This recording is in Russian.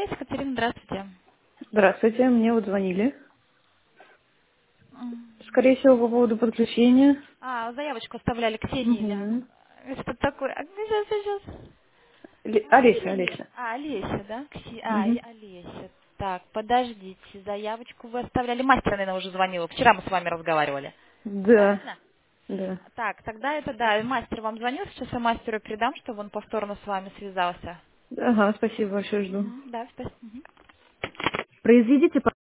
связь, Екатерина, здравствуйте. Здравствуйте, мне вот звонили. М. Скорее всего, по поводу подключения. Заявочку оставляли Ксении или... Угу. Что такое? Сейчас. Олеся, Олеся. Олеся, да? Угу. Олеся. Так, подождите, заявочку вы оставляли. Мастер, наверное, уже звонила. Вчера мы с вами разговаривали. Да, Правильно? да. Так, тогда это, да, мастер вам звонил. Сейчас я мастеру передам, чтобы он повторно с вами связался. Ага, спасибо большое, жду. Да, спасибо. Произведите